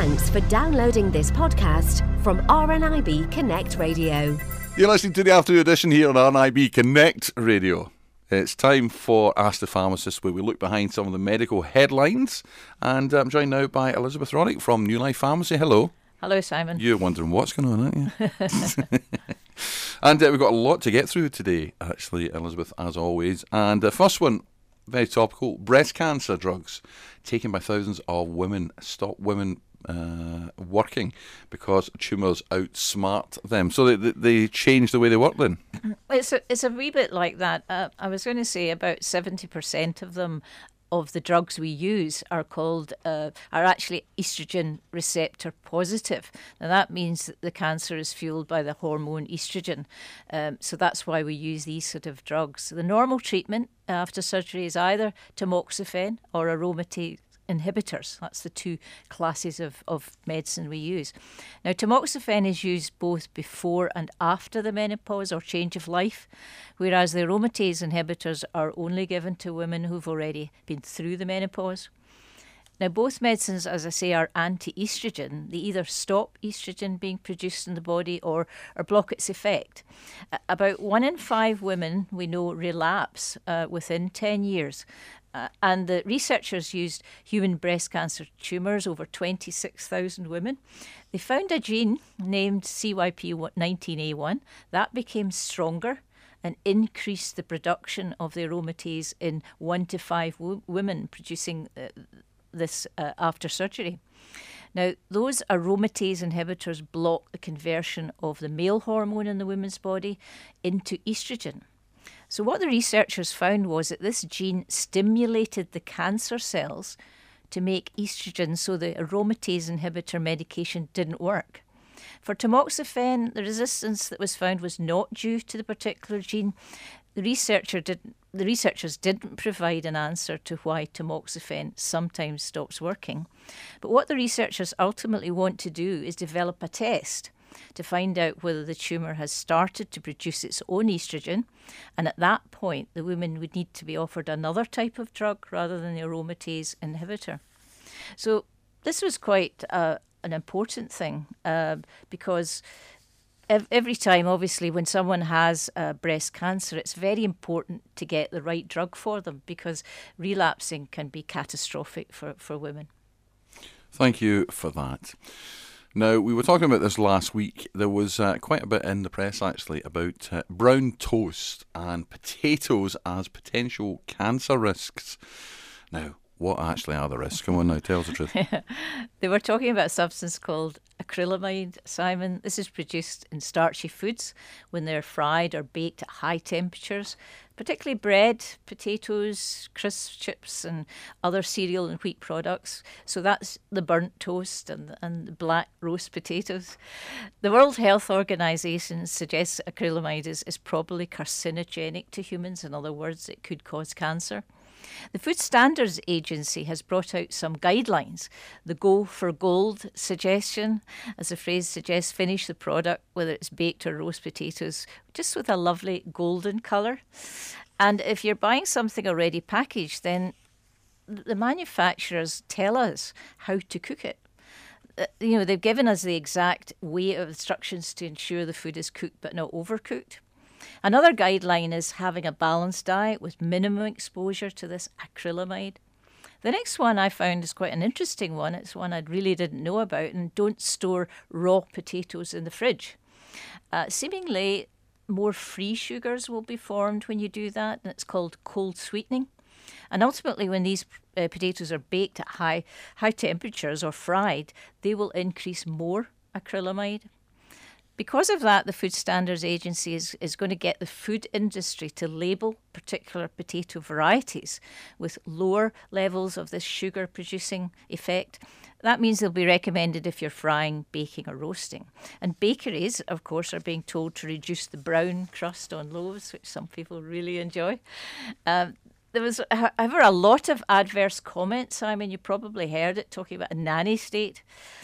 Thanks for downloading this podcast from RNIB Connect Radio. You're listening to the afternoon edition here on RNIB Connect Radio. It's time for Ask the Pharmacist, where we look behind some of the medical headlines. And I'm joined now by Elizabeth Roddick from New Life Pharmacy. Hello. Hello, Simon. You're wondering what's going on, aren't you? And we've got a lot to get through today, actually, Elizabeth, as always. And the first one, very topical, breast cancer drugs taken by thousands of women stop women working because tumours outsmart them. So they change the way they work then? It's a wee bit like that. I was going to say about 70% of them, of the drugs we use, are actually estrogen receptor positive. Now that means that the cancer is fueled by the hormone estrogen. So that's why we use these sort of drugs. The normal treatment after surgery is either tamoxifen or aromatase inhibitors. That's the two classes of medicine we use. Now, tamoxifen is used both before and after the menopause or change of life, whereas the aromatase inhibitors are only given to women who've already been through the menopause. Now, both medicines, as I say, are anti-estrogen. They either stop estrogen being produced in the body or block its effect. About 1 in 5 women we know relapse within 10 years. And the researchers used human breast cancer tumours, over 26,000 women. They found a gene named CYP19A1 that became stronger and increased the production of the aromatase in 1 to 5 women producing this after surgery. Now, those aromatase inhibitors block the conversion of the male hormone in the woman's body into estrogen. So what the researchers found was that this gene stimulated the cancer cells to make estrogen, so the aromatase inhibitor medication didn't work. For tamoxifen, the resistance that was found was not due to the particular gene. The researchers didn't provide an answer to why tamoxifen sometimes stops working. But what the researchers ultimately want to do is develop a test to find out whether the tumour has started to produce its own estrogen, and at that point the women would need to be offered another type of drug rather than the aromatase inhibitor. So this was quite an important thing because every time, obviously, when someone has breast cancer, it's very important to get the right drug for them because relapsing can be catastrophic for women. Thank you for that. Now, we were talking about this last week. There was quite a bit in the press, actually, about brown toast and potatoes as potential cancer risks. Now, what actually are the risks? Come on now, tell us the truth. They were talking about a substance called acrylamide, Simon. This is produced in starchy foods when they're fried or baked at high temperatures, particularly bread, potatoes, crisp chips and other cereal and wheat products. So that's the burnt toast and the black roast potatoes. The World Health Organization suggests acrylamide is probably carcinogenic to humans. In other words, it could cause cancer. The Food Standards Agency has brought out some guidelines. The Go for Gold suggestion, as the phrase suggests, finish the product, whether it's baked or roast potatoes, just with a lovely golden colour. And if you're buying something already packaged, then the manufacturers tell us how to cook it. They've given us the exact way of instructions to ensure the food is cooked but not overcooked. Another guideline is having a balanced diet with minimum exposure to this acrylamide. The next one I found is quite an interesting one. It's one I really didn't know about. And don't store raw potatoes in the fridge. Seemingly, more free sugars will be formed when you do that, and it's called cold sweetening. And ultimately, when these potatoes are baked at high temperatures or fried, they will increase more acrylamide. Because of that, the Food Standards Agency is going to get the food industry to label particular potato varieties with lower levels of this sugar-producing effect. That means they'll be recommended if you're frying, baking or roasting. And bakeries, of course, are being told to reduce the brown crust on loaves, which some people really enjoy. There was, however, a lot of adverse comments. I mean, you probably heard it, talking about a nanny state.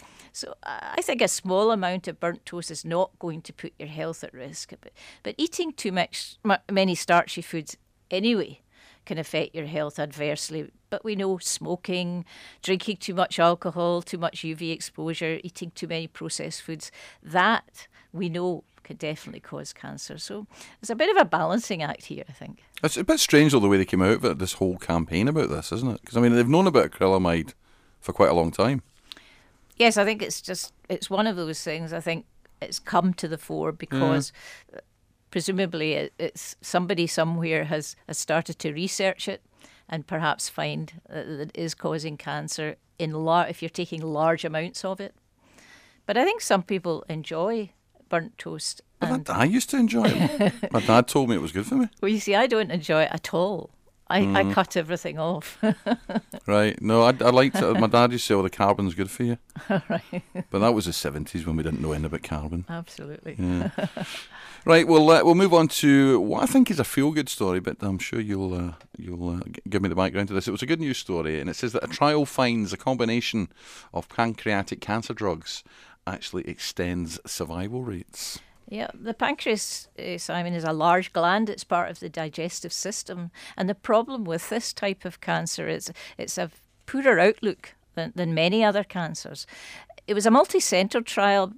So I think a small amount of burnt toast is not going to put your health at risk. But eating too many starchy foods anyway can affect your health adversely. But we know smoking, drinking too much alcohol, too much UV exposure, eating too many processed foods, that we know could definitely cause cancer. So it's a bit of a balancing act here, I think. It's a bit strange, though, the way they came out of it, this whole campaign about this, isn't it? Because, I mean, they've known about acrylamide for quite a long time. Yes, I think it's one of those things. I think it's come to the fore because presumably it's somebody somewhere has started to research it and perhaps find that it is causing cancer if you're taking large amounts of it. But I think some people enjoy burnt toast. But I used to enjoy it. My dad told me it was good for me. Well, you see, I don't enjoy it at all. I cut everything off. Right. No, I liked it. My dad used to say, oh, the carbon's good for you. Right. But that was the 70s when we didn't know anything about carbon. Absolutely. Yeah. Right, we'll move on to what I think is a feel-good story, but I'm sure you'll give me the background to this. It was a good news story, and it says that a trial finds a combination of pancreatic cancer drugs actually extends survival rates. Yeah, the pancreas, Simon, is a large gland. It's part of the digestive system. And the problem with this type of cancer is it's a poorer outlook than many other cancers. It was a multi-centre trial,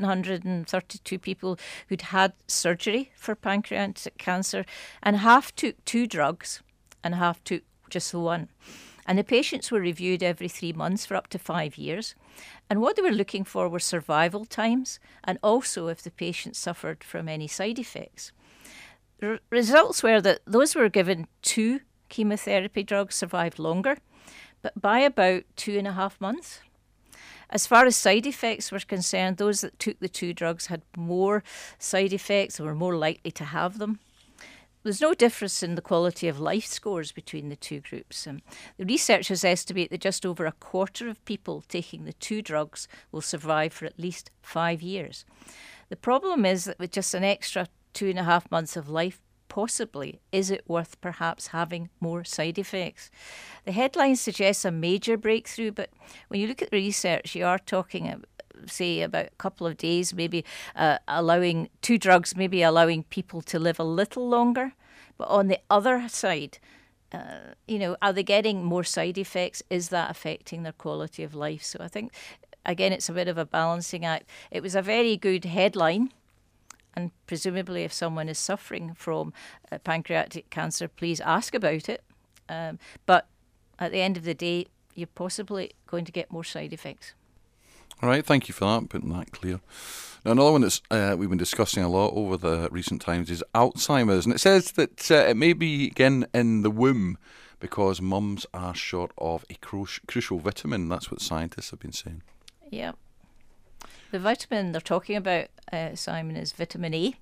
732 people who'd had surgery for pancreatic cancer, and half took 2 drugs and half took just the one. And the patients were reviewed every 3 months for up to 5 years. And what they were looking for were survival times and also if the patient suffered from any side effects. The results were that those who were given 2 chemotherapy drugs survived longer, but by about 2.5 months. As far as side effects were concerned, those that took the 2 drugs had more side effects and were more likely to have them. There's no difference in the quality of life scores between the 2 groups. The researchers estimate that just over a quarter of people taking the 2 drugs will survive for at least 5 years. The problem is that with just an extra 2.5 months of life, possibly, is it worth perhaps having more side effects? The headline suggests a major breakthrough, but when you look at the research, you are talking say about a couple of days, maybe allowing 2 drugs, maybe allowing people to live a little longer. But on the other side, are they getting more side effects? Is that affecting their quality of life? So I think, again, it's a bit of a balancing act. It was a very good headline. And presumably if someone is suffering from pancreatic cancer, please ask about it. But at the end of the day, you're possibly going to get more side effects. All right, thank you for that, putting that clear. Now, another one that's we've been discussing a lot over the recent times is Alzheimer's. And it says that it may begin in the womb because mums are short of a crucial vitamin. That's what scientists have been saying. Yeah. The vitamin they're talking about, Simon, is vitamin A.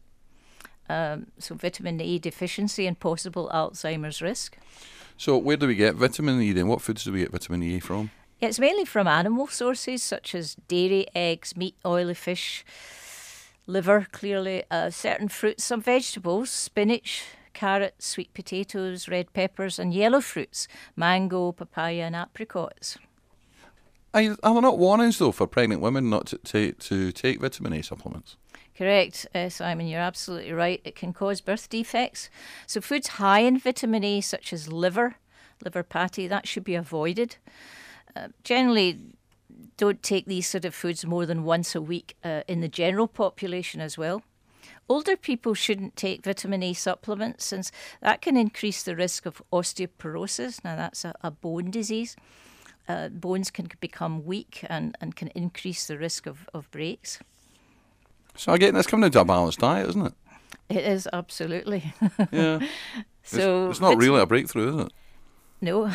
So vitamin A deficiency and possible Alzheimer's risk. So where do we get vitamin E then? What foods do we get vitamin E from? It's mainly from animal sources such as dairy, eggs, meat, oily fish, liver, clearly, certain fruits, some vegetables, spinach, carrots, sweet potatoes, red peppers, and yellow fruits, mango, papaya, and apricots. Are there not warnings, though, for pregnant women not to take vitamin A supplements? Correct, Simon, you're absolutely right. It can cause birth defects. So foods high in vitamin A, such as liver patty, that should be avoided. Generally, don't take these sort of foods more than once a week in the general population as well. Older people shouldn't take vitamin A supplements since that can increase the risk of osteoporosis. Now, that's a bone disease. Bones can become weak and can increase the risk of breaks. So again, that's coming into a balanced diet, isn't it? It is, absolutely. Yeah. So it's not really a breakthrough, is it? No.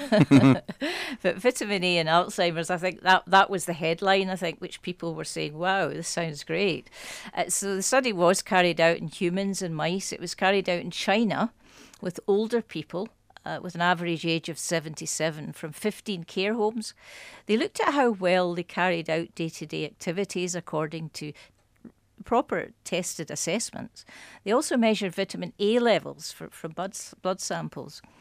But vitamin A and Alzheimer's, I think that was the headline, I think, which people were saying, wow, this sounds great. So the study was carried out in humans and mice. It was carried out in China with older people with an average age of 77 from 15 care homes. They looked at how well they carried out day-to-day activities according to proper tested assessments. They also measured vitamin A levels from blood samples.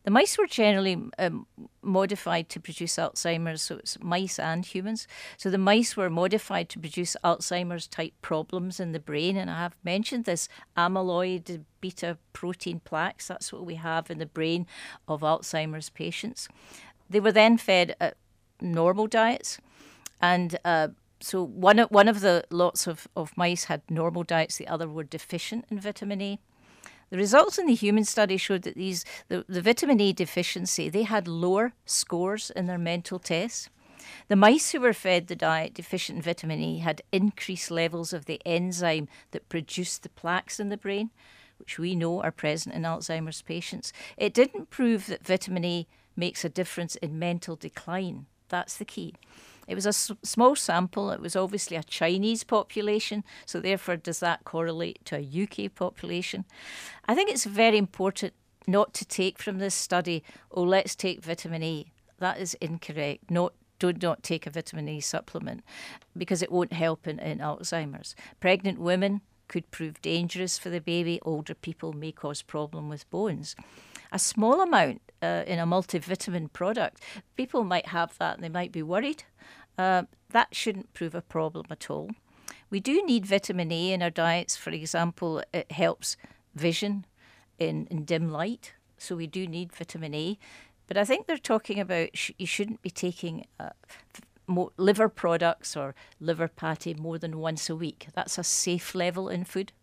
The mice were generally modified to produce Alzheimer's, so it's mice and humans. So the mice were modified to produce Alzheimer's type problems in the brain, and I have mentioned this amyloid beta protein plaques. That's what we have in the brain of Alzheimer's patients. They were then fed normal diets, and so one of the lots of mice had normal diets, the other were deficient in vitamin A. The results in the human study showed that the vitamin A deficiency, they had lower scores in their mental tests. The mice who were fed the diet deficient in vitamin A had increased levels of the enzyme that produced the plaques in the brain, which we know are present in Alzheimer's patients. It didn't prove that vitamin A makes a difference in mental decline. That's the key. It was a small sample. It was obviously a Chinese population, so therefore does that correlate to a UK population? I think it's very important not to take from this study, oh, let's take vitamin A. That is incorrect. Do not take a vitamin A supplement because it won't help in Alzheimer's. Pregnant women could prove dangerous for the baby. Older people may cause problem with bones. A small amount in a multivitamin product, people might have that and they might be worried. That shouldn't prove a problem at all. We do need vitamin A in our diets. For example, it helps vision in dim light, so we do need vitamin A. But I think they're talking about you shouldn't be taking liver products or liver patty more than once a week. That's a safe level in food.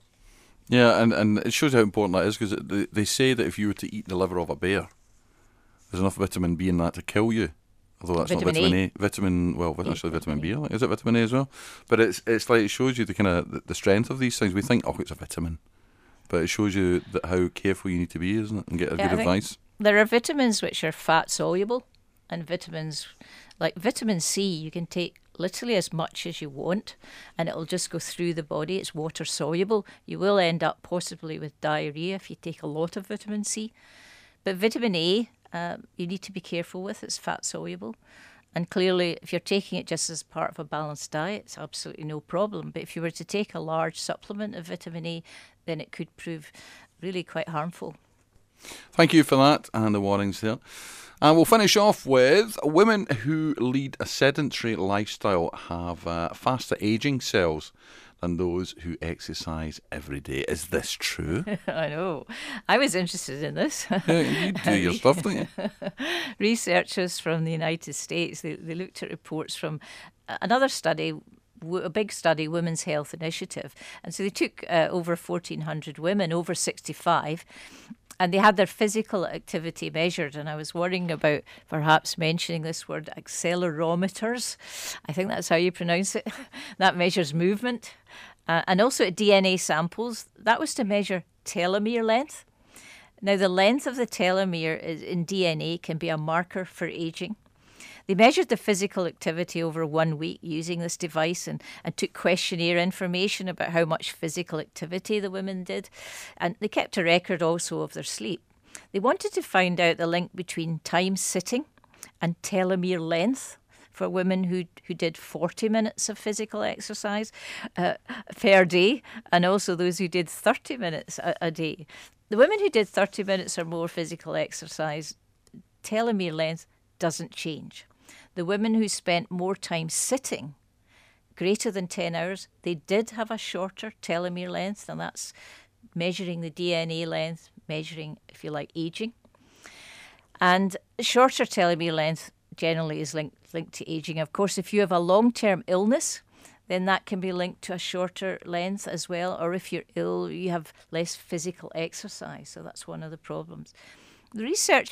Yeah, and it shows how important that is, because they say that if you were to eat the liver of a bear, there's enough vitamin B in that to kill you. Although that's vitamin not vitamin A. Actually vitamin B. Is it vitamin A as well? But it's like it shows you the kind of the strength of these things. We think, oh, it's a vitamin. But it shows you how careful you need to be, isn't it? And get good advice. There are vitamins which are fat soluble, and vitamins like vitamin C you can take literally as much as you want, and it'll just go through the body. It's water soluble. You will end up possibly with diarrhea if you take a lot of vitamin C. But vitamin A, you need to be careful with. It's fat soluble. And clearly, if you're taking it just as part of a balanced diet, it's absolutely no problem. But if you were to take a large supplement of vitamin A, then it could prove really quite harmful. Thank you for that and the warnings there. And we'll finish off with women who lead a sedentary lifestyle have faster ageing cells than those who exercise every day. Is this true? I know. I was interested in this. Yeah, you do your stuff, don't you? Researchers from the United States, they looked at reports from another study, a big study, Women's Health Initiative. And so they took over 1,400 women over 65, and they had their physical activity measured. And I was worrying about perhaps mentioning this word, accelerometers. I think that's how you pronounce it. That measures movement. And also at DNA samples, that was to measure telomere length. Now, the length of the telomere in DNA can be a marker for aging. They measured the physical activity over 1 week using this device and took questionnaire information about how much physical activity the women did. And they kept a record also of their sleep. They wanted to find out the link between time sitting and telomere length for women who did 40 minutes of physical exercise per day, and also those who did 30 minutes a day. The women who did 30 minutes or more physical exercise, telomere length doesn't change. The women who spent more time sitting, greater than 10 hours, they did have a shorter telomere length, and that's measuring the DNA length, measuring, if you like, aging. And shorter telomere length generally is linked to aging. Of course, if you have a long-term illness, then that can be linked to a shorter length as well. Or if you're ill, you have less physical exercise. So that's one of the problems. The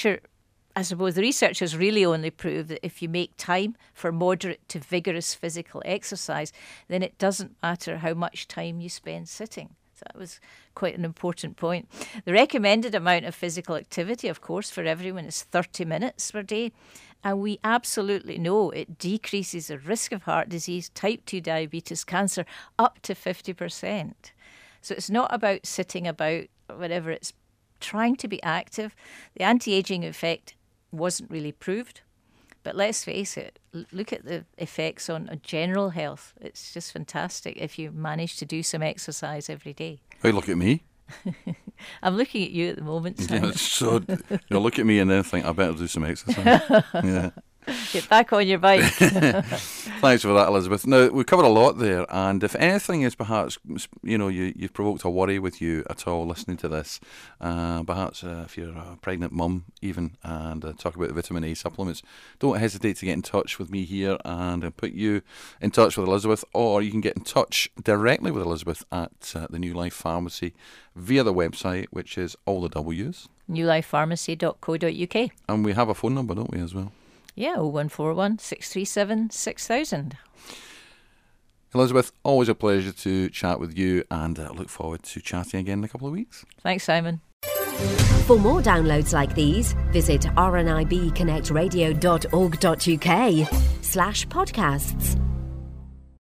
researchers really only prove that if you make time for moderate to vigorous physical exercise, then it doesn't matter how much time you spend sitting. So that was quite an important point. The recommended amount of physical activity, of course, for everyone is 30 minutes per day. And we absolutely know it decreases the risk of heart disease, type 2 diabetes, cancer, up to 50%. So it's not about sitting about, whatever, it's trying to be active. The anti-aging effect wasn't really proved. But let's face it, look at the effects on general health. It's just fantastic if you manage to do some exercise every day. Hey, look at me. I'm looking at you at the moment, Simon. Yeah, so you'll look at me and then think, I better do some exercise. Yeah. Get back on your bike. Thanks for that, Elizabeth. Now, we've covered a lot there, and if anything is perhaps, you've provoked a worry with you at all listening to this, perhaps if you're a pregnant mum even, and talk about vitamin A supplements, don't hesitate to get in touch with me here and put you in touch with Elizabeth, or you can get in touch directly with Elizabeth at the New Life Pharmacy via the website, which is all the W's. newlifepharmacy.co.uk. And we have a phone number, don't we, as well? Yeah, 0141 637 6000. Elizabeth, always a pleasure to chat with you, and I look forward to chatting again in a couple of weeks. Thanks, Simon. For more downloads like these, visit rnibconnectradio.org.uk/podcasts.